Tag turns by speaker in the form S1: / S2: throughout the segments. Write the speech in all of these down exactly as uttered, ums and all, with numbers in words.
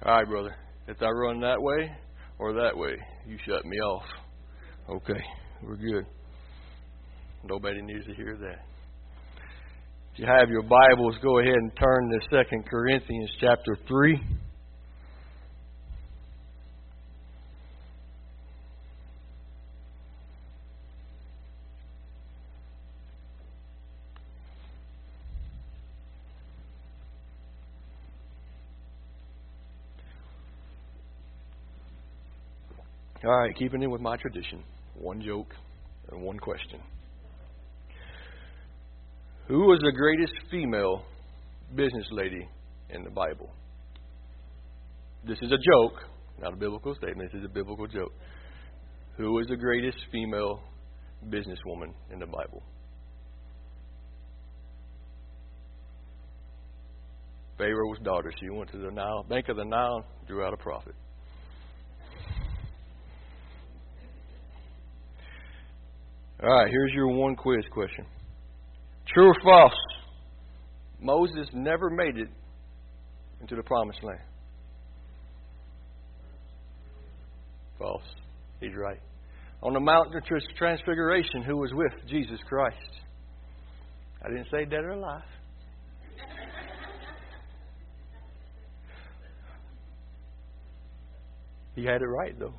S1: All right, brother. If I run that way or that way, you shut me off. Okay, we're good. Nobody needs to hear that. If you have your Bibles, go ahead and turn to Second Corinthians chapter three. All right, keeping in with my tradition, one joke and one question. Who was the greatest female business lady in the Bible? This is a joke, not a biblical statement. This is a biblical joke. Who was the greatest female businesswoman in the Bible? Pharaoh's daughter. She went to the Nile, bank of the Nile, drew out a profit. All right, here's your one quiz question. True or false? Moses never made it into the promised land. False. He's right. On the mountain of transfiguration, who was with Jesus Christ? I didn't say dead or alive. He had it right, though.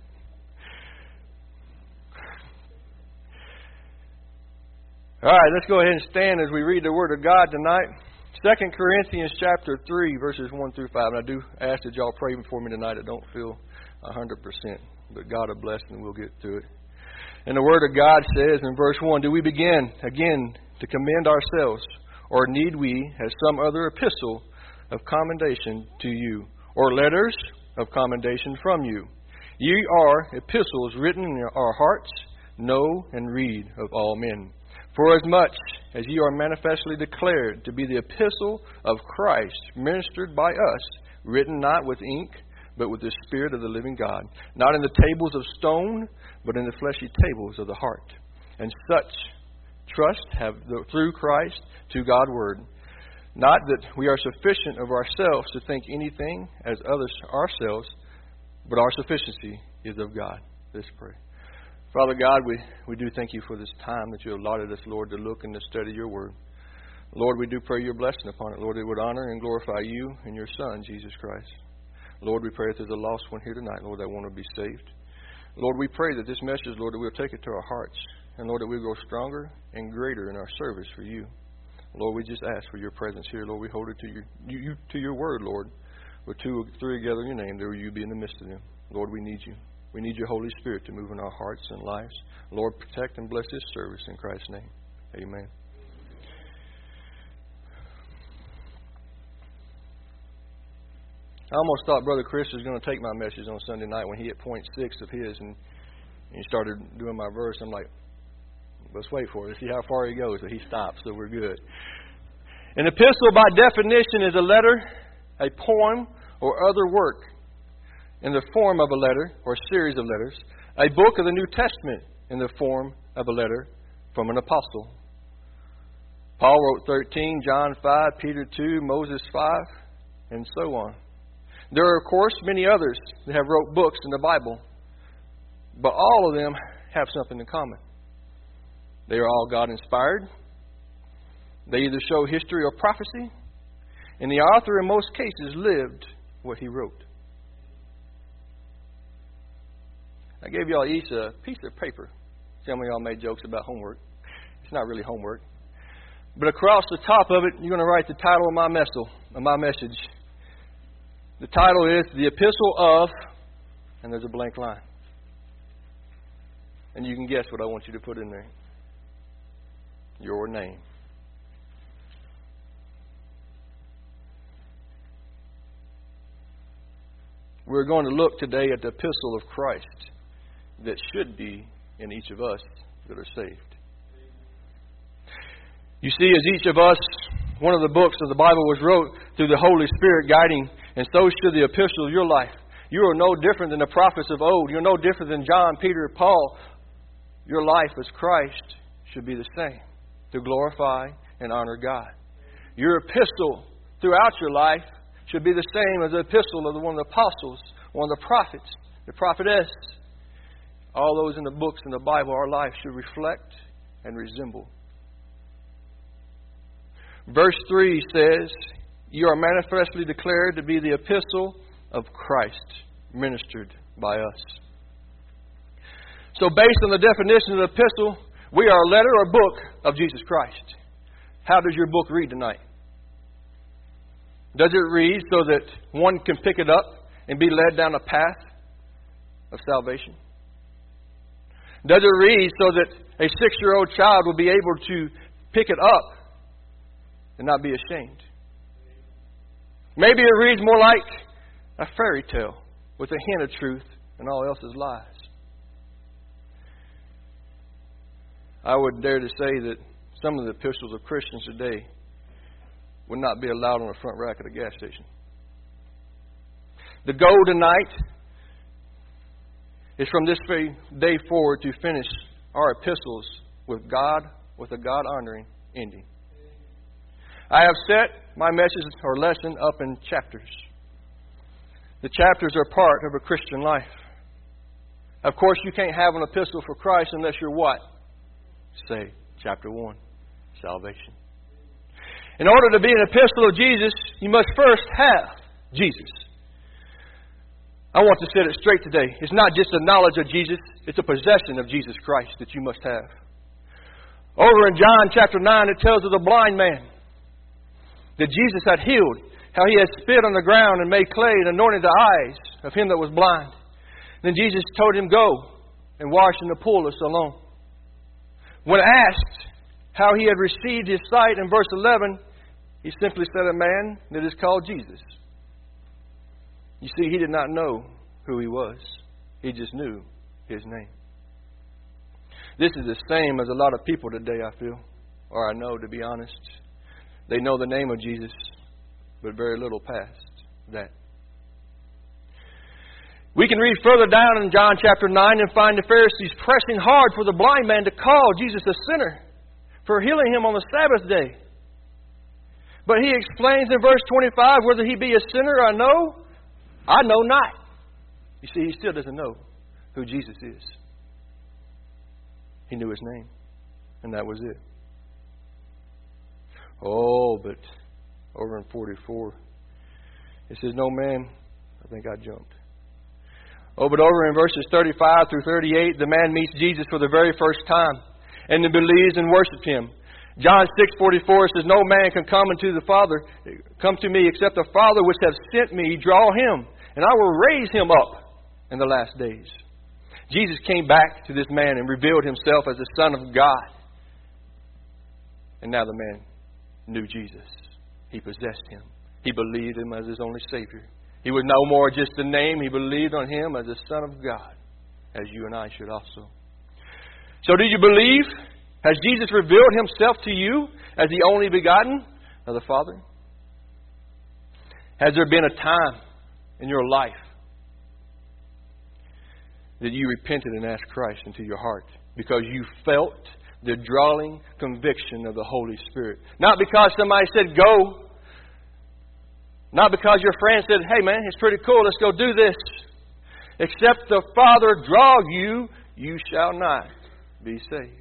S1: All right, let's go ahead and stand as we read the Word of God tonight. Second Corinthians chapter three, verses one through five. And I do ask that y'all pray for me tonight. I don't feel one hundred percent, but God will bless and we'll get through it. And the Word of God says in verse one, do we begin again to commend ourselves, or need we, as some other epistle of commendation to you, or letters of commendation from you? Ye are epistles written in our hearts, know and read of all men. For as much as ye are manifestly declared to be the epistle of Christ, ministered by us, written not with ink, but with the Spirit of the living God, not in the tables of stone, but in the fleshy tables of the heart. And such trust have through Christ to God's word. Not that we are sufficient of ourselves to think anything as others ourselves, but our sufficiency is of God. Let's pray. Father God, we, we do thank you for this time that you allotted us, Lord, to look and to study your word. Lord, we do pray your blessing upon it. Lord, it would honor and glorify you and your Son, Jesus Christ. Lord, we pray that there's a lost one here tonight, Lord, that want to be saved. Lord, we pray that this message, Lord, that we'll take it to our hearts. And Lord, that we'll grow stronger and greater in our service for you. Lord, we just ask for your presence here. Lord, we hold it to your, you, you, to your word, Lord. Where two or three together in your name, there will you be in the midst of them. Lord, we need you. We need your Holy Spirit to move in our hearts and lives. Lord, protect and bless this service in Christ's name. Amen. I almost thought Brother Chris was going to take my message on Sunday night when he hit point six of his and he started doing my verse. I'm like, let's wait for it. Let's see how far he goes. But he stops, so we're good. An epistle, by definition, is a letter, a poem, or other work in the form of a letter or series of letters, a book of the New Testament in the form of a letter from an apostle. Paul wrote thirteen, John five, Peter two, Moses five, and so on. There are, of course, many others that have wrote books in the Bible, but all of them have something in common. They are all God-inspired. They either show history or prophecy, and the author in most cases lived what he wrote. I gave y'all each a piece of paper. Some of y'all made jokes about homework. It's not really homework. But across the top of it, you're going to write the title of my message. Of my message. The title is The Epistle of, and there's a blank line. And you can guess what I want you to put in there. Your name. We're going to look today at the epistle of Christ that should be in each of us that are saved. You see, as each of us, one of the books of the Bible was wrote through the Holy Spirit guiding, and so should the epistle of your life. You are no different than the prophets of old. You're no different than John, Peter, and Paul. Your life as Christ should be the same, to glorify and honor God. Your epistle throughout your life should be the same as the epistle of the one of the apostles, one of the prophets, the prophetess. All those in the books in the Bible, our life should reflect and resemble. Verse three says, "You are manifestly declared to be the epistle of Christ, ministered by us." So based on the definition of the epistle, we are a letter or book of Jesus Christ. How does your book read tonight? Does it read so that one can pick it up and be led down a path of salvation? Does it read so that a six-year-old child will be able to pick it up and not be ashamed? Maybe it reads more like a fairy tale with a hint of truth and all else is lies. I would dare to say that some of the epistles of Christians today would not be allowed on the front rack at a gas station. The goal tonight is from this very day forward to finish our epistles with God, with a God-honoring ending. I have set my message or lesson up in chapters. The chapters are part of a Christian life. Of course, you can't have an epistle for Christ unless you're what? Say, chapter one, salvation. In order to be an epistle of Jesus, you must first have Jesus. I want to set it straight today. It's not just a knowledge of Jesus, it's a possession of Jesus Christ that you must have. Over in John chapter nine, it tells of the blind man that Jesus had healed, how he had spit on the ground and made clay and anointed the eyes of him that was blind. Then Jesus told him, "Go and wash in the pool of Siloam." When asked how he had received his sight in verse eleven, he simply said, "A man that is called Jesus." You see, he did not know who he was. He just knew his name. This is the same as a lot of people today, I feel, or I know, to be honest. They know the name of Jesus, but very little past that. We can read further down in John chapter nine and find the Pharisees pressing hard for the blind man to call Jesus a sinner for healing him on the Sabbath day. But he explains in verse twenty-five, "Whether he be a sinner I know, I know not." You see, he still doesn't know who Jesus is. He knew his name, and that was it. Oh, but over in forty-four, it says, "No man," I think I jumped. Oh, but over in verses thirty-five through thirty-eight, the man meets Jesus for the very first time and then believes and worships him. John six forty-four says, "No man can come unto the Father, come to me, except the Father which hath sent me draw him, and I will raise him up in the last days." Jesus came back to this man and revealed himself as the Son of God. And now the man knew Jesus. He possessed him. He believed him as his only Savior. He was no more just a name. He believed on him as the Son of God, as you and I should also. So do you believe? Has Jesus revealed himself to you as the only begotten of the Father? Has there been a time in your life that you repented and asked Christ into your heart because you felt the drawing conviction of the Holy Spirit? Not because somebody said go. Not because your friend said, "Hey man, it's pretty cool, let's go do this." Except the Father draw you, you shall not be saved.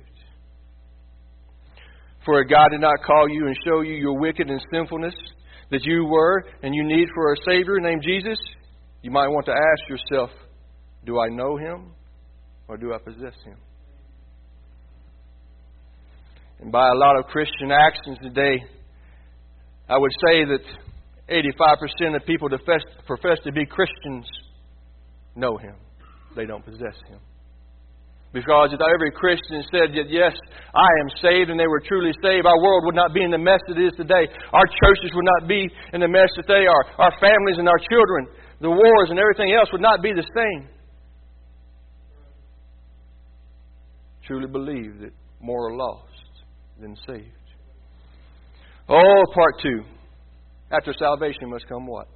S1: For if God did not call you and show you your wicked and sinfulness that you were and you need for a Savior named Jesus, you might want to ask yourself, do I know Him or do I possess Him? And by a lot of Christian actions today, I would say that eighty-five percent of people that profess to be Christians know Him. They don't possess Him. Because if every Christian said that, yes, I am saved, and they were truly saved, our world would not be in the mess it is today. Our churches would not be in the mess that they are. Our families and our children, the wars and everything else would not be the same. Truly believe that more are lost than saved. Oh, part two. After salvation must come what?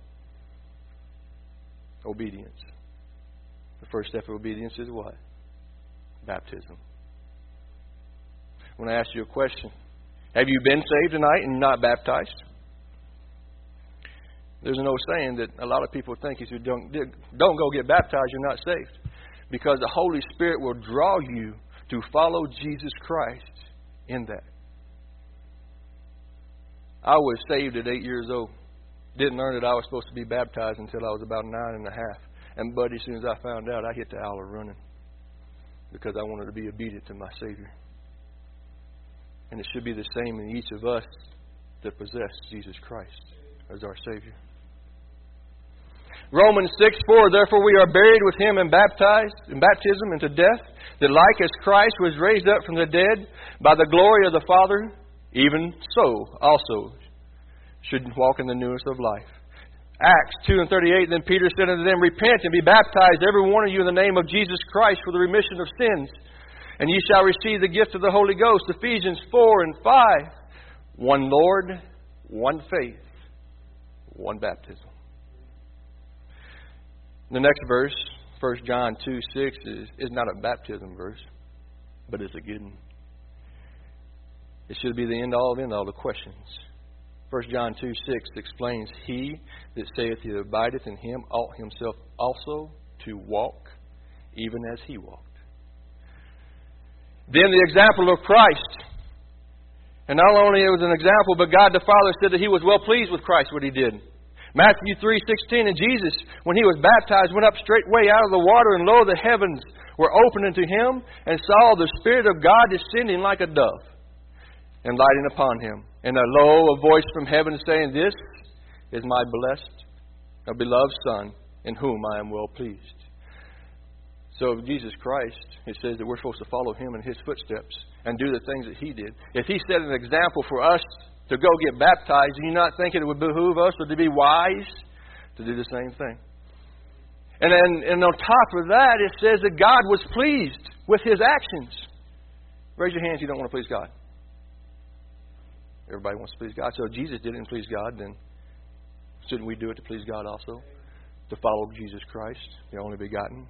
S1: Obedience. The first step of obedience is what? Baptism. I want to ask you a question. Have you been saved tonight and not baptized? There's no saying that a lot of people think if you don't, don't go get baptized, you're not saved. Because the Holy Spirit will draw you to follow Jesus Christ in that. I was saved at eight years old. Didn't learn that I was supposed to be baptized until I was about nine and a half. And buddy, as soon as I found out, I hit the holler running. Because I wanted to be obedient to my Savior. And it should be the same in each of us that possess Jesus Christ as our Savior. Romans six four, therefore we are buried with Him and baptized in baptism into death, that like as Christ was raised up from the dead by the glory of the Father, even so also should walk in the newness of life. Acts two and thirty-eight, then Peter said unto them, repent and be baptized, every one of you, in the name of Jesus Christ for the remission of sins, and ye shall receive the gift of the Holy Ghost. Ephesians four and five, one Lord, one faith, one baptism. The next verse, First John two six, is, is not a baptism verse, but it's a good one. It should be the end all of end all the questions. First John two six explains, he that saith he abideth in him ought himself also to walk, even as he walked. Then the example of Christ. And not only it was an example, but God the Father said that He was well pleased with Christ, what He did. Matthew three sixteen, and Jesus, when He was baptized, went up straightway out of the water, and lo, the heavens were opened unto Him, and saw the Spirit of God descending like a dove, and lighting upon Him. And lo, a voice from heaven saying, this is my blessed, a beloved Son, in whom I am well pleased. So Jesus Christ, it says that we're supposed to follow Him in His footsteps and do the things that He did. If He set an example for us to go get baptized, do you not think it would behoove us or to be wise to do the same thing? And then and on top of that, it says that God was pleased with His actions. Raise your hands if you don't want to please God. Everybody wants to please God. So if Jesus didn't please God, then shouldn't we do it to please God also? To follow Jesus Christ, the only begotten.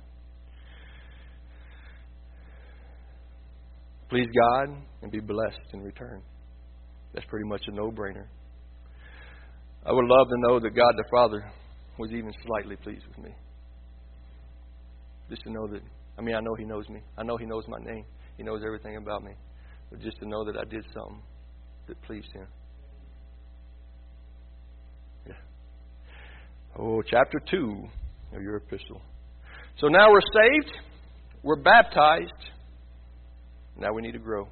S1: Please God and be blessed in return. That's pretty much a no-brainer. I would love to know that God the Father was even slightly pleased with me. Just to know that, I mean, I know He knows me. I know He knows my name. He knows everything about me. But just to know that I did something that pleased Him. Yeah. Oh, chapter two of your epistle. So now we're saved. We're baptized. Now we need to grow.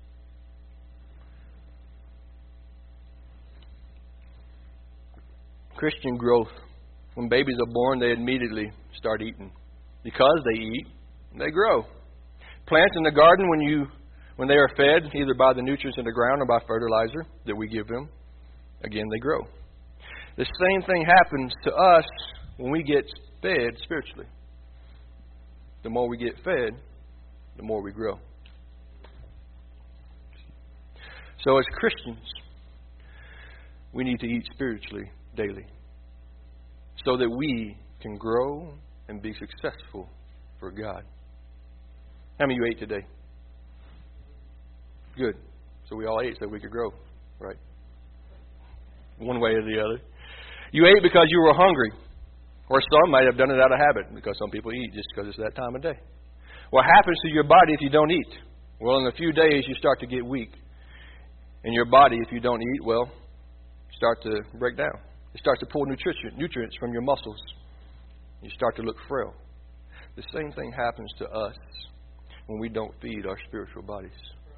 S1: Christian growth. When babies are born, they immediately start eating. Because they eat, they grow. Plants in the garden, when you when they are fed, either by the nutrients in the ground or by fertilizer that we give them, again, they grow. The same thing happens to us when we get fed spiritually. The more we get fed, the more we grow. So as Christians, we need to eat spiritually daily so that we can grow and be successful for God. How many of you ate today? Good. So we all ate so we could grow, right? One way or the other. You ate because you were hungry. Or some might have done it out of habit, because some people eat just because it's that time of day. What happens to your body if you don't eat? Well, in a few days you start to get weak. And your body, if you don't eat, well, start to break down. It starts to pull nutrition, nutrients from your muscles. You start to look frail. The same thing happens to us when we don't feed our spiritual bodies.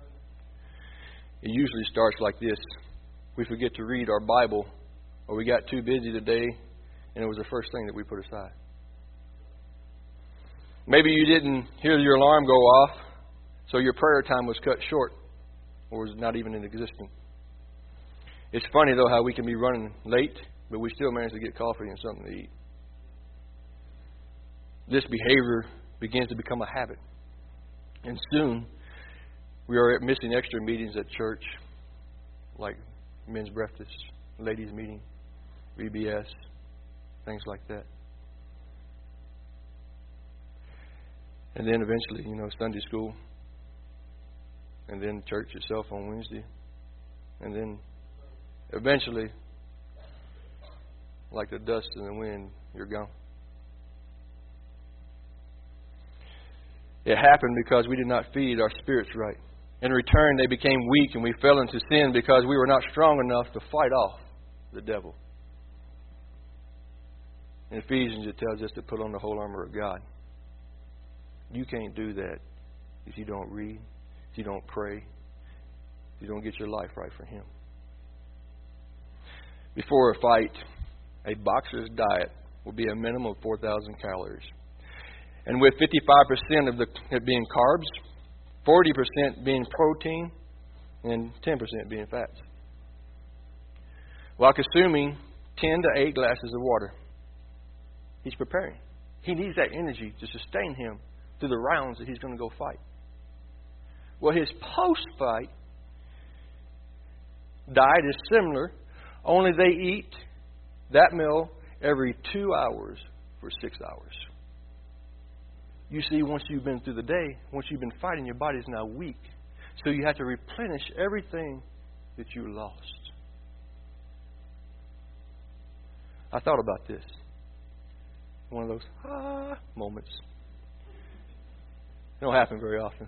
S1: It usually starts like this. We forget to read our Bible, or we got too busy today, and it was the first thing that we put aside. Maybe you didn't hear your alarm go off, so your prayer time was cut short, or was not even in existence. It's funny, though, how we can be running late, but we still manage to get coffee and something to eat. This behavior begins to become a habit. And soon, we are missing extra meetings at church, like men's breakfast, ladies' meeting, V B S, things like that. And then eventually, you know, Sunday school, and then church itself on Wednesday, and then eventually like the dust in the wind, you're gone. It happened because we did not feed our spirits right. In return, they became weak and we fell into sin because we were not strong enough to fight off the devil. In Ephesians, it tells us to put on the whole armor of God. You can't do that if you don't read, if you don't pray, if you don't get your life right for Him. Before a fight, a boxer's diet will be a minimum of four thousand calories. And with fifty-five percent of the it being carbs, forty percent being protein, and ten percent being fats. While consuming ten to eight glasses of water. He's preparing. He needs that energy to sustain him through the rounds that he's going to go fight. Well, his post-fight diet is similar, only they eat that meal every two hours for six hours. You see, once you've been through the day, once you've been fighting, your body's now weak. So you have to replenish everything that you lost. I thought about this. One of those ah moments. It don't happen very often.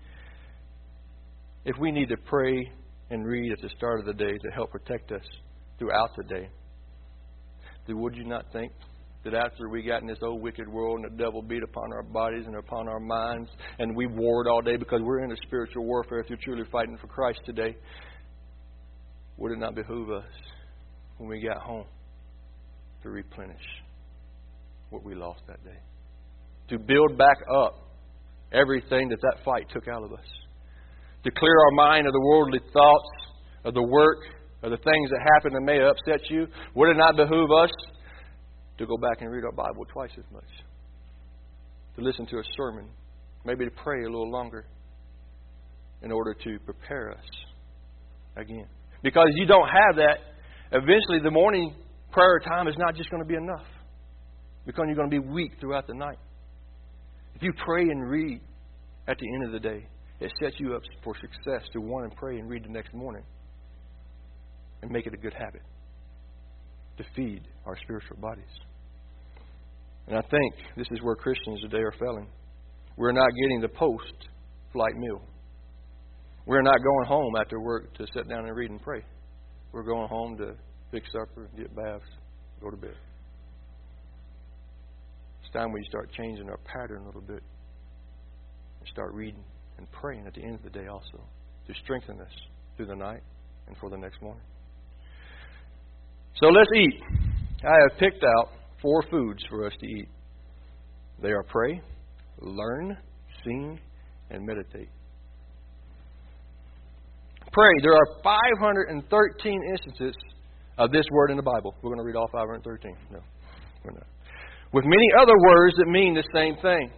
S1: If we need to pray and read at the start of the day to help protect us throughout the day, then would you not think that after we got in this old wicked world and the devil beat upon our bodies and upon our minds and we warred all day because we're in a spiritual warfare if you're truly fighting for Christ today, would it not behoove us when we got home to replenish what we lost that day? To build back up everything that that fight took out of us. To clear our mind of the worldly thoughts, of the work, of the things that happen that may upset you. Would it not behoove us to go back and read our Bible twice as much? To listen to a sermon. Maybe to pray a little longer in order to prepare us again. Because you don't have that, eventually the morning prayer time is not just going to be enough. Because you're going to be weak throughout the night. If you pray and read at the end of the day, it sets you up for success to want to pray and read the next morning. And make it a good habit to feed our spiritual bodies. And I think this is where Christians today are failing. We're not getting the post-flight meal. We're not going home after work to sit down and read and pray. We're going home to fix supper, get baths, go to bed. It's time we start changing our pattern a little bit and start reading and praying at the end of the day also to strengthen us through the night and for the next morning. So let's eat. I have picked out four foods for us to eat. They are pray, learn, sing, and meditate. Pray. There are five hundred thirteen instances of this word in the Bible. We're going to read all five hundred thirteen. No, we're not. With many other words that mean the same thing.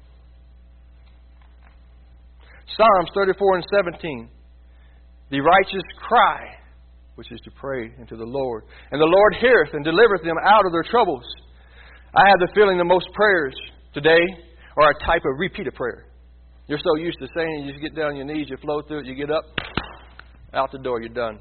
S1: Psalms thirty-four and seventeen. The righteous cry, which is to pray unto the Lord, and the Lord heareth and delivereth them out of their troubles. I have the feeling that most prayers today are a type of repeated prayer. You're so used to saying, you just get down on your knees, you flow through it, you get up, out the door, you're done.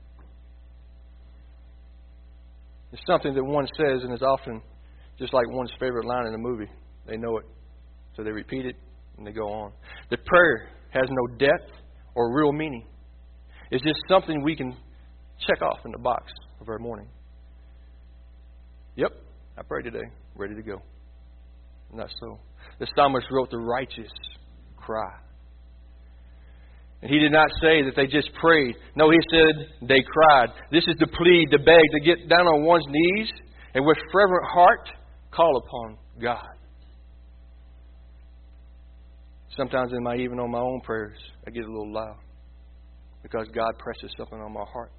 S1: It's something that one says, and is often just like one's favorite line in a movie. They know it, so they repeat it, and they go on. The prayer has no depth or real meaning. It's just something we can check off in the box of our morning. Yep, I prayed today. Ready to go. Not so. The psalmist wrote the righteous cry. And he did not say that they just prayed. No, he said they cried. This is to plead, to beg, to get down on one's knees and with fervent heart call upon God. Sometimes in my even on my own prayers, I get a little loud because God presses something on my heart.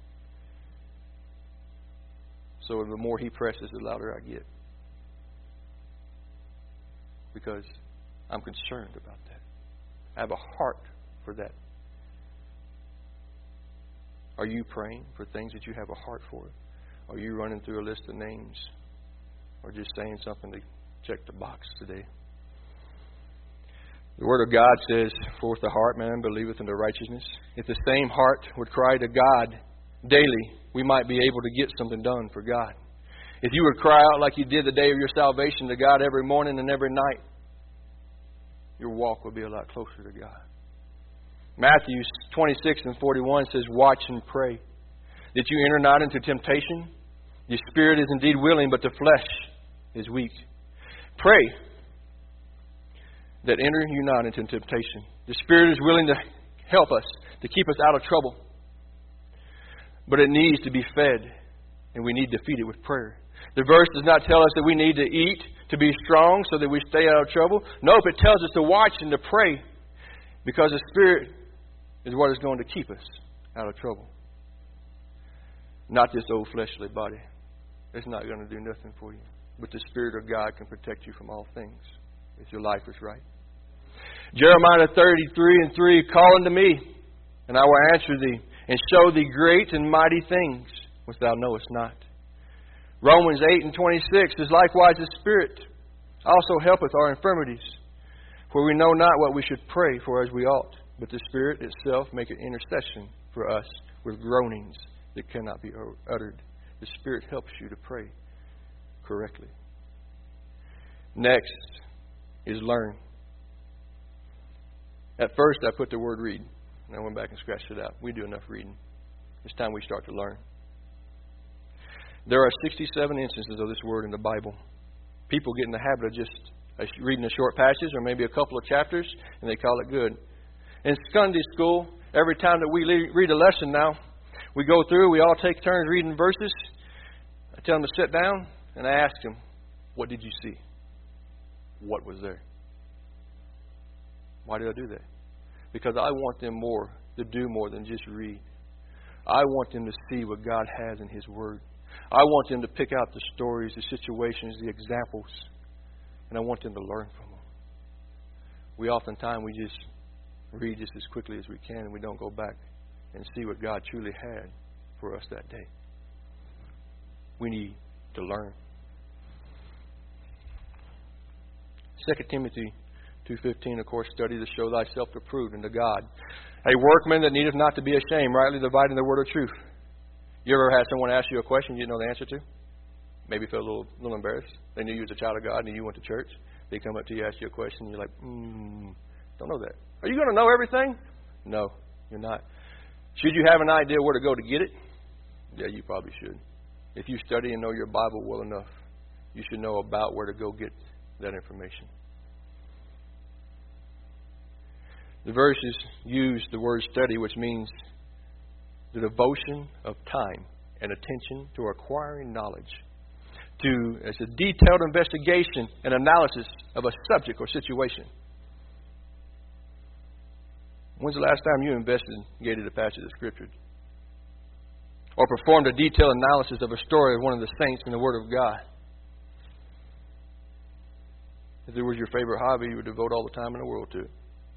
S1: So the more He presses, the louder I get. Because I'm concerned about that. I have a heart for that. Are you praying for things that you have a heart for? Are you running through a list of names? Or just saying something to check the box today? The Word of God says, for with the heart man believeth unto righteousness. If the same heart would cry to God daily, we might be able to get something done for God. If you would cry out like you did the day of your salvation to God every morning and every night, your walk will be a lot closer to God. Matthew twenty-six and forty-one says, watch and pray, that you enter not into temptation. The spirit is indeed willing, but the flesh is weak. Pray that enter you not into temptation. The spirit is willing to help us, to keep us out of trouble. But it needs to be fed, and we need to feed it with prayer. The verse does not tell us that we need to eat to be strong so that we stay out of trouble. Nope, it tells us to watch and to pray, because the Spirit is what is going to keep us out of trouble. Not this old fleshly body. It's not going to do nothing for you. But the Spirit of God can protect you from all things if your life is right. Jeremiah thirty-three and three, call unto me, and I will answer thee, and show thee great and mighty things which thou knowest not. Romans eight and twenty-six is likewise the Spirit also helpeth our infirmities. For we know not what we should pray for as we ought, but the Spirit itself maketh intercession for us with groanings that cannot be uttered. The Spirit helps you to pray correctly. Next is learn. At first I put the word read, and I went back and scratched it out. We do enough reading. It's time we start to learn. There are sixty-seven instances of this word in the Bible. People get in the habit of just reading a short passage or maybe a couple of chapters, and they call it good. In Sunday school, every time that we read a lesson now, we go through, we all take turns reading verses. I tell them to sit down, and I ask them, what did you see? What was there? Why do I do that? Because I want them more to do more than just read. I want them to see what God has in His Word. I want them to pick out the stories, the situations, the examples, and I want them to learn from them. We oftentimes, we just read just as quickly as we can, and we don't go back and see what God truly had for us that day. We need to learn. Second Timothy two fifteen, of course, study to show thyself approved unto God, a workman that needeth not to be ashamed, rightly dividing the word of truth. You ever had someone ask you a question you didn't know the answer to? Maybe feel a little, little embarrassed. They knew you was a child of God and you went to church. They come up to you, ask you a question, and you're like, hmm, don't know that. Are you going to know everything? No, you're not. Should you have an idea where to go to get it? Yeah, you probably should. If you study and know your Bible well enough, you should know about where to go get that information. The verses use the word study, which means the devotion of time and attention to acquiring knowledge. To, it's a detailed investigation and analysis of a subject or situation. When's the last time you investigated a passage of Scripture? Or performed a detailed analysis of a story of one of the saints in the Word of God? If it was your favorite hobby, you would devote all the time in the world to it.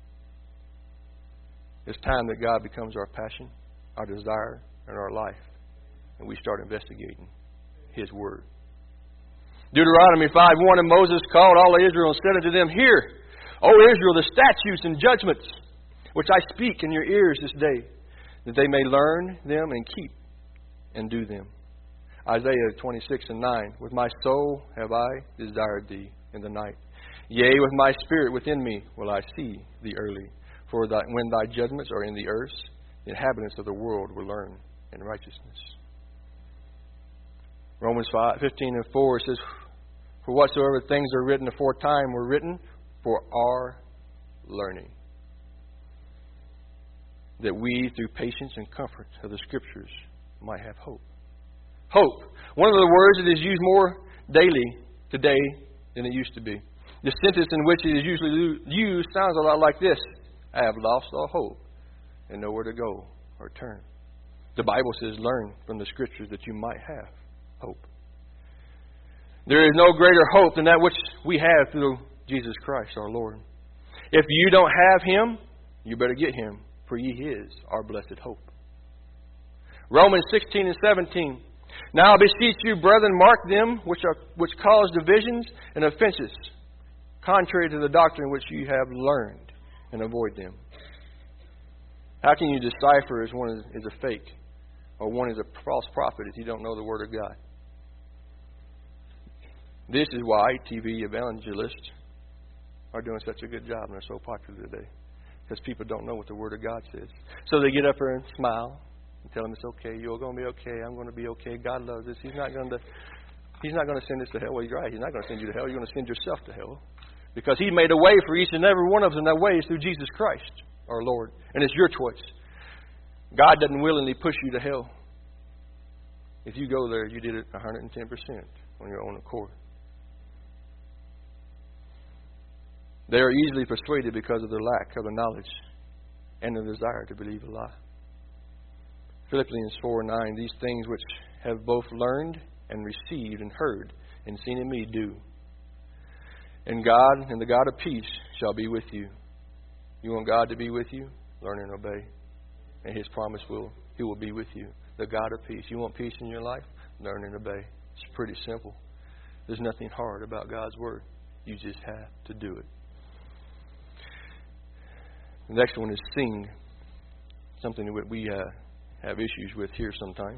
S1: It's time that God becomes our passion, our desire, and our life. And we start investigating His Word. Deuteronomy five one, and Moses called all Israel and said unto them, Hear, O Israel, the statutes and judgments which I speak in your ears this day, that they may learn them and keep and do them. Isaiah twenty-six and nine, with my soul have I desired thee in the night. Yea, with my spirit within me will I see thee early. For thy, when thy judgments are in the earth, the inhabitants of the world will learn in righteousness. Romans five, fifteen and four says, For whatsoever things are written aforetime were written for our learning, that we, through patience and comfort of the Scriptures, might have hope. Hope. One of the words that is used more daily today than it used to be. The sentence in which it is usually used sounds a lot like this. I have lost all hope and nowhere to go or turn. The Bible says, learn from the Scriptures that you might have hope. There is no greater hope than that which we have through Jesus Christ our Lord. If you don't have Him, you better get Him, for He is our blessed hope. Romans sixteen and seventeen. Now I beseech you, brethren, mark them which are which cause divisions and offenses, contrary to the doctrine which you have learned, and avoid them. How can you decipher if one is, is a fake or one is a false prophet if you don't know the Word of God? This is why T V evangelists are doing such a good job and they're so popular today. Because people don't know what the Word of God says. So they get up there and smile and tell them it's okay. You're going to be okay. I'm going to be okay. God loves us. He's not going to He's not going to send us to hell. Well, you're right. He's not going to send you to hell. You're going to send yourself to hell. Because He made a way for each and every one of us, and that way is through Jesus Christ, our Lord. And it's your choice. God doesn't willingly push you to hell. If you go there, you did it one hundred ten percent on your own accord. They are easily persuaded because of their lack of the knowledge and the desire to believe a lie. Philippians four nine, these things which have both learned and received and heard and seen in me do. And God and the God of peace shall be with you. You want God to be with you? Learn and obey. And His promise will, He will be with you. The God of peace. You want peace in your life? Learn and obey. It's pretty simple. There's nothing hard about God's Word. You just have to do it. The next one is sing. Something that we uh, have issues with here sometimes.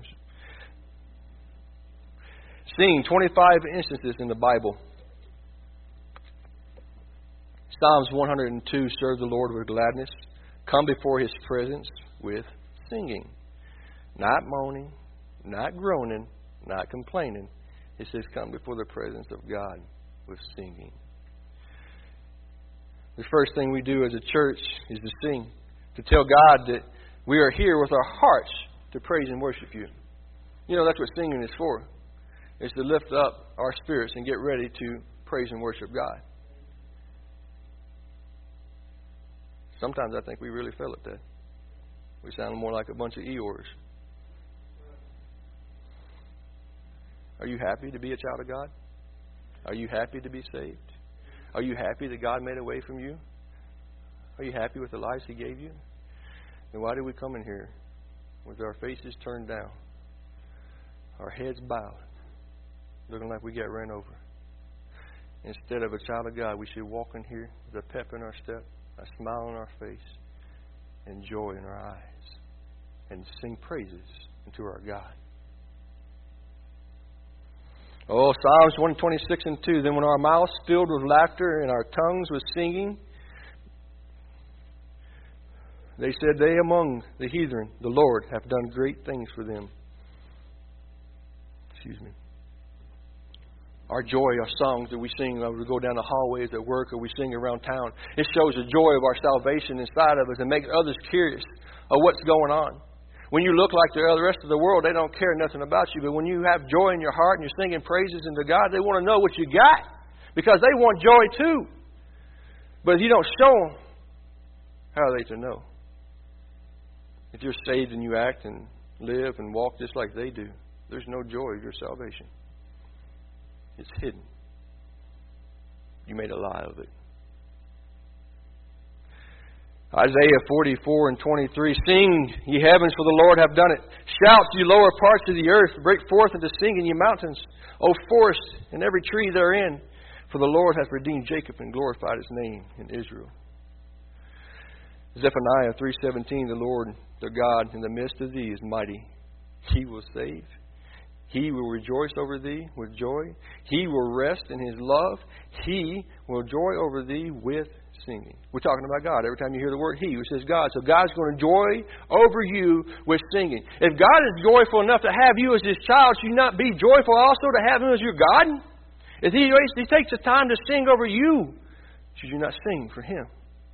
S1: Sing, twenty-five instances in the Bible. Psalms one hundred two, serve the Lord with gladness. Come before His presence with singing. Not moaning, not groaning, not complaining. It says come before the presence of God with singing. The first thing we do as a church is to sing. To tell God that we are here with our hearts to praise and worship You. You know, that's what singing is for. It's to lift up our spirits and get ready to praise and worship God. Sometimes I think we really fail at that. We sound more like a bunch of Eeyores. Are you happy to be a child of God? Are you happy to be saved? Are you happy that God made a way from you? Are you happy with the lives He gave you? Then why did we come in here with our faces turned down, our heads bowed, looking like we got ran over? Instead of a child of God, we should walk in here with a pep in our step, a smile on our face, and joy in our eyes, and sing praises unto our God. Oh, Psalms one twenty-six and two. Then when our mouths filled with laughter and our tongues with singing, they said, they among the heathen, the Lord hath done great things for them. Excuse me. Our joy, our songs that we sing as we go down the hallways at work or we sing around town, it shows the joy of our salvation inside of us and makes others curious of what's going on. When you look like the rest of the world, they don't care nothing about you. But when you have joy in your heart and you're singing praises unto God, they want to know what you got because they want joy too. But if you don't show them, how are they to know? If you're saved and you act and live and walk just like they do, there's no joy of your salvation. It's hidden. You made a lie of it. Isaiah forty-four and twenty-three. Sing, ye heavens, for the Lord hath done it. Shout, ye lower parts of the earth. Break forth into singing, ye mountains. O forest, and every tree therein. For the Lord hath redeemed Jacob and glorified His name in Israel. Zephaniah three seventeen. The Lord, the God, in the midst of thee is mighty. He will save. He will rejoice over thee with joy. He will rest in His love. He will joy over thee with singing. We're talking about God. Every time you hear the word He, it says God. So God's going to joy over you with singing. If God is joyful enough to have you as His child, should you not be joyful also to have Him as your God? If He, he takes the time to sing over you, should you not sing for Him?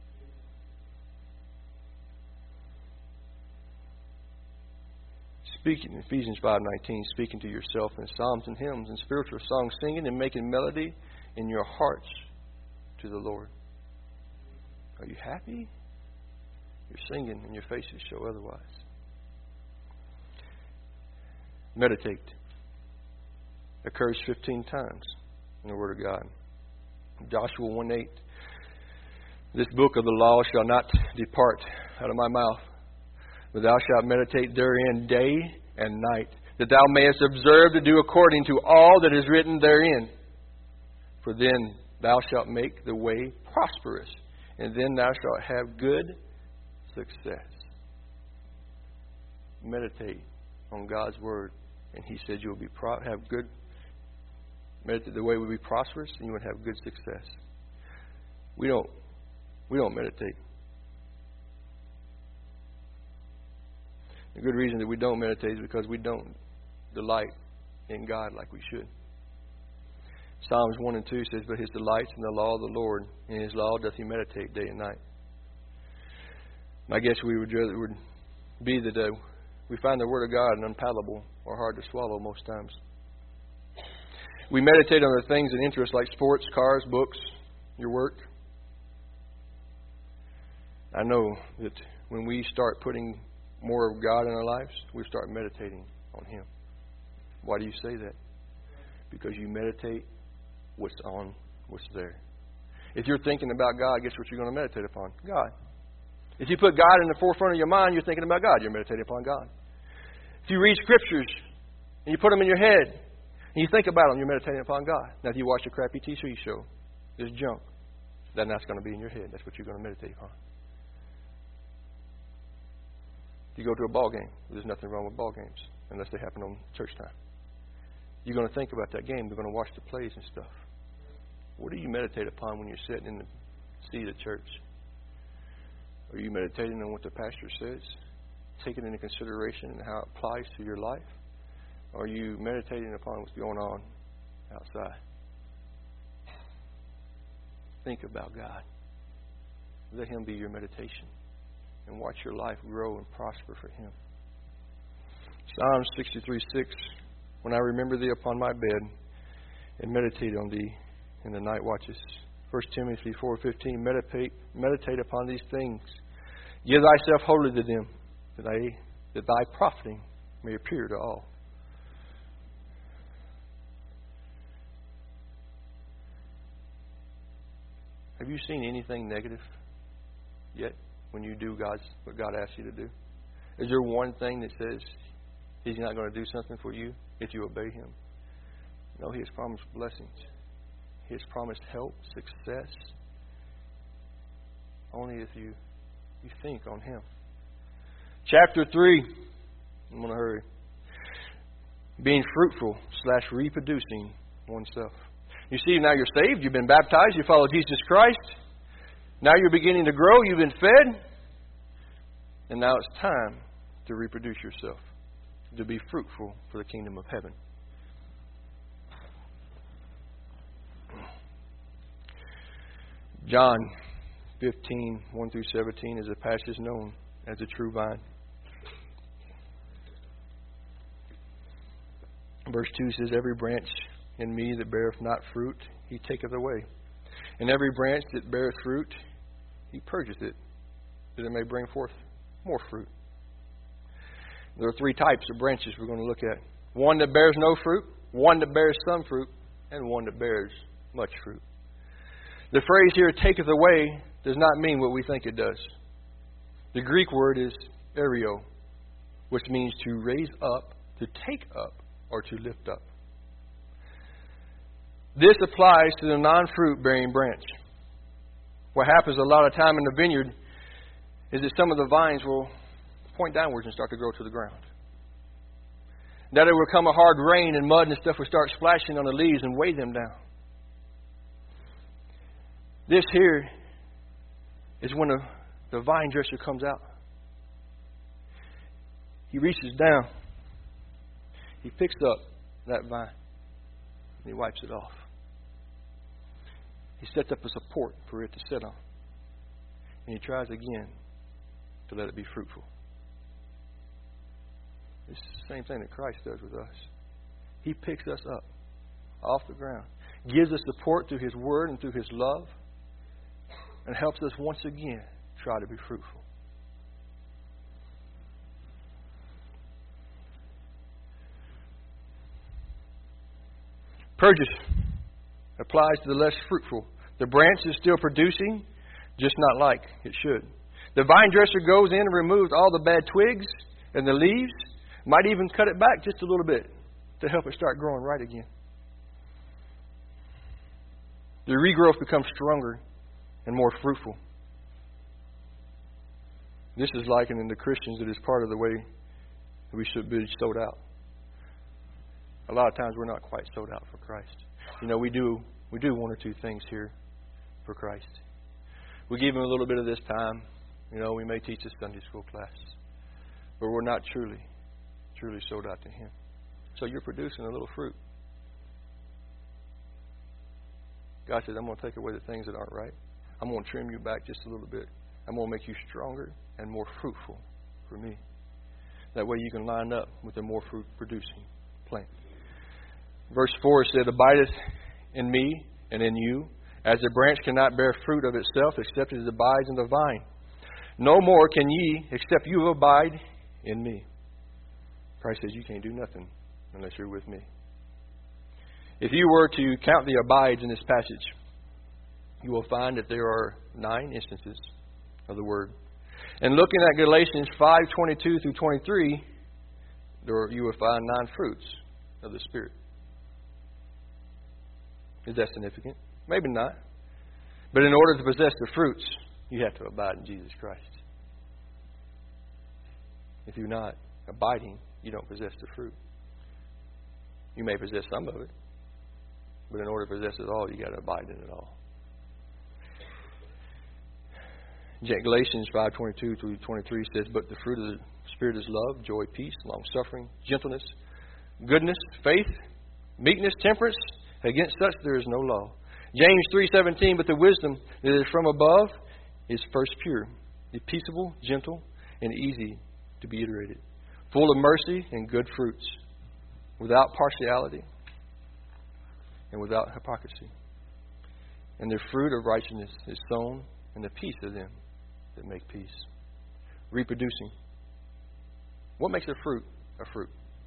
S1: Speaking, Ephesians five nineteen, speaking to yourself in psalms and hymns and spiritual songs, singing and making melody in your hearts to the Lord. Are you happy? You're singing and your faces show otherwise. Meditate. Occurs fifteen times in the Word of God. Joshua one eight. This book of the law shall not depart out of my mouth, but thou shalt meditate therein day and night, that thou mayest observe to do according to all that is written therein. For then thou shalt make the way prosperous, and then thou shalt have good success. Meditate on God's Word, and He said you'll be pro- have good Meditate the way we be prosperous, and you would have good success. We don't. We don't meditate. The good reason that we don't meditate is because we don't delight in God like we should. Psalms one and two says, "But his delights in the law of the Lord, and in his law doth he meditate day and night." And I guess we would rather would be that uh, we find the Word of God unpalatable or hard to swallow most times. We meditate on the things that interest, like sports, cars, books, your work. I know that when we start putting more of God in our lives, we start meditating on Him. Why do you say that? Because you meditate what's on, what's there. If you're thinking about God, guess what you're going to meditate upon? God. If you put God in the forefront of your mind, you're thinking about God. You're meditating upon God. If you read Scriptures and you put them in your head and you think about them, you're meditating upon God. Now, if you watch a crappy T V show, there's junk, then that's going to be in your head. That's what you're going to meditate upon. If you go to a ball game, there's nothing wrong with ball games unless they happen on church time. You're going to think about that game. You're going to watch the plays and stuff. What do you meditate upon when you're sitting in the seat of church? Are you meditating on what the pastor says, taking into consideration how it applies to your life? Or are you meditating upon what's going on outside? Think about God. Let Him be your meditation. And watch your life grow and prosper for Him. Psalm sixty-three six. When I remember Thee upon my bed and meditate on Thee in the night watches. First Timothy four fifteen. Meditate, meditate upon these things. Give thyself wholly to them, that, I, that thy profiting may appear to all. Have you seen anything negative yet when you do God's what God asks you to do? Is there one thing that says He's not going to do something for you if you obey Him? No, He has promised blessings. He has promised help, success. Only if you, you think on Him. Chapter three. I'm going to hurry. Being fruitful slash reproducing oneself. You see, now you're saved. You've been baptized. You follow Jesus Christ. Now you're beginning to grow. You've been fed. And now it's time to reproduce yourself. To be fruitful for the kingdom of heaven. John fifteen, one through seventeen is a passage known as the true vine. Verse two says, every branch in me that beareth not fruit, He taketh away. And every branch that beareth fruit, He purgeth it, that it may bring forth more fruit. There are three types of branches we're going to look at. One that bears no fruit, one that bears some fruit, and one that bears much fruit. The phrase here, taketh away, does not mean what we think it does. The Greek word is ario, which means to raise up, to take up, or to lift up. This applies to the non-fruit bearing branch. What happens a lot of time in the vineyard is that some of the vines will point downwards and start to grow to the ground. That it will come a hard rain and mud and stuff will start splashing on the leaves and weigh them down. This here is when the, the vine dresser comes out. He reaches down. He picks up that vine and he wipes it off. He sets up a support for it to sit on. And he tries again to let it be fruitful. It's the same thing that Christ does with us. He picks us up off the ground, gives us support through His Word and through His love, and helps us once again try to be fruitful. Purges applies to the less fruitful. The branch is still producing, just not like it should. The vine dresser goes in and removes all the bad twigs and the leaves. Might even cut it back just a little bit to help it start growing right again. The regrowth becomes stronger and more fruitful. This is likened to Christians that is part of the way we should be sold out. A lot of times we're not quite sold out for Christ. You know, we do we do one or two things here for Christ. We give Him a little bit of this time. You know, we may teach a Sunday school class. But we're not truly, truly sold out to Him. So you're producing a little fruit. God says, I'm going to take away the things that aren't right. I'm going to trim you back just a little bit. I'm going to make you stronger and more fruitful for me. That way you can line up with a more fruit-producing plant. Verse four said, Abideth in me and in you, as a branch cannot bear fruit of itself, except it abides in the vine. No more can ye, except you abide in me. Christ says, you can't do nothing unless you're with me. If you were to count the abides in this passage, you will find that there are nine instances of the word. And looking at Galatians five twenty-two through twenty-three, there you will find nine fruits of the Spirit. Is that significant? Maybe not. But in order to possess the fruits, you have to abide in Jesus Christ. If you're not abiding, you don't possess the fruit. You may possess some of it, but in order to possess it all, you got to abide in it all. Galatians five twenty-two through twenty-three says, But the fruit of the Spirit is love, joy, peace, long-suffering, gentleness, goodness, faith, meekness, temperance. Against such there is no law. James three seventeen, But the wisdom that is from above is first pure, peaceable, gentle, and easy to be iterated, full of mercy and good fruits, without partiality and without hypocrisy. And the fruit of righteousness is sown in the peace of them that make peace. Reproducing. What makes a fruit a fruit?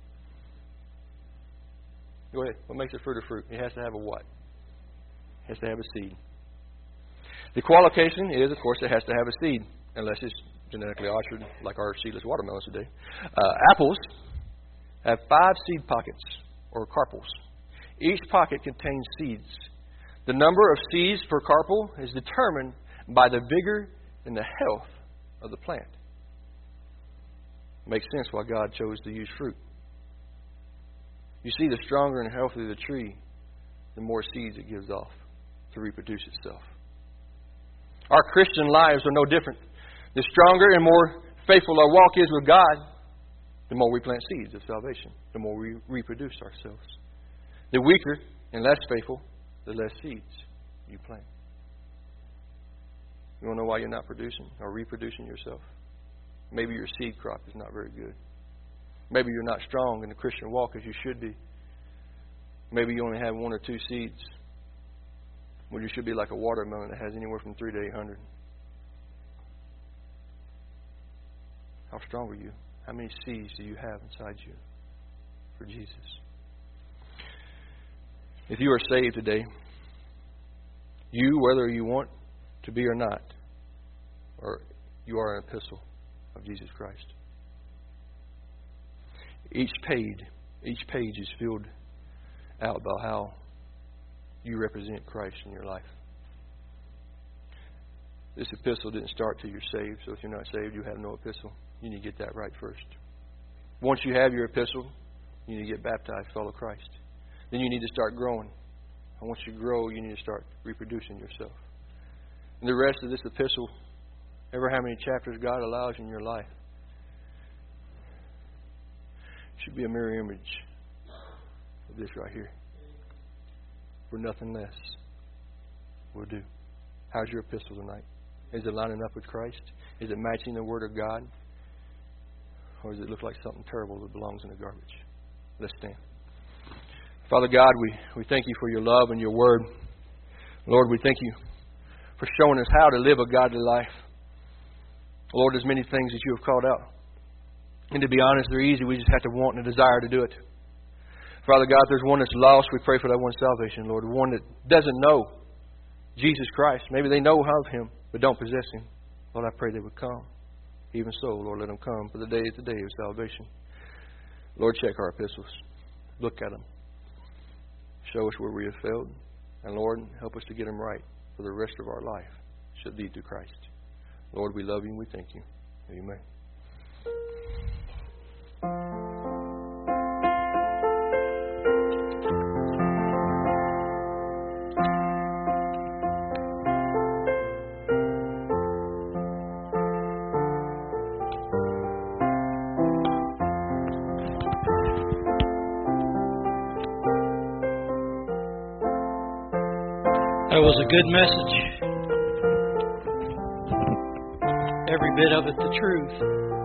S1: Go ahead. What makes a fruit a fruit? It has to have a what? It has to have a seed. The qualification is, of course, it has to have a seed, unless it's genetically altered, like our seedless watermelons today. Uh, apples have five seed pockets, or carpels. Each pocket contains seeds. The number of seeds per carpel is determined by the vigor and the health of the plant. Makes sense why God chose to use fruit. You see, the stronger and healthier the tree, the more seeds it gives off to reproduce itself. Our Christian lives are no different. The stronger and more faithful our walk is with God, the more we plant seeds of salvation, the more we reproduce ourselves. The weaker and less faithful, the less seeds you plant. You want to know why you're not producing or reproducing yourself? Maybe your seed crop is not very good. Maybe you're not strong in the Christian walk as you should be. Maybe you only have one or two seeds. Well, you should be like a watermelon that has anywhere from three to eight hundred. How strong are you? How many seeds do you have inside you for Jesus? If you are saved today, you, whether you want to be or not, or you are an epistle of Jesus Christ. Each page, each page is filled out by how you represent Christ in your life. This epistle didn't start till you're saved, so if you're not saved, you have no epistle. You need to get that right first. Once you have your epistle, you need to get baptized, follow Christ. Then you need to start growing. And once you grow, you need to start reproducing yourself. And the rest of this epistle, ever how many chapters God allows in your life, should be a mirror image of this right here. For nothing less will do. How's your epistle tonight? Is it lining up with Christ? Is it matching the Word of God? Or does it look like something terrible that belongs in the garbage? Let's stand. Father God, we, we thank you for your love and your Word. Lord, we thank you for showing us how to live a godly life. Lord, there's many things that you have called out. And to be honest, they're easy. We just have to want and a desire to do it. Father God, if there's one that's lost, we pray for that one's salvation, Lord. One that doesn't know Jesus Christ. Maybe they know of Him, but don't possess Him. Lord, I pray they would come. Even so, Lord, let them come, for the day is the day of salvation. Lord, check our epistles. Look at them. Show us where we have failed. And Lord, help us to get them right for the rest of our life. Should lead to Christ. Lord, we love you and we thank you. Amen.
S2: was a good message. Every bit of it the truth.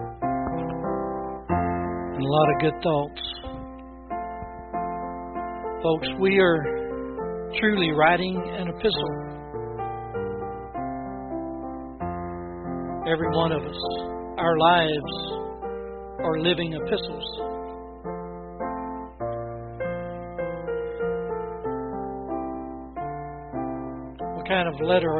S2: And a lot of good thoughts. Folks, we are truly writing an epistle. Every one of us. Our lives are living epistles. What kind of letter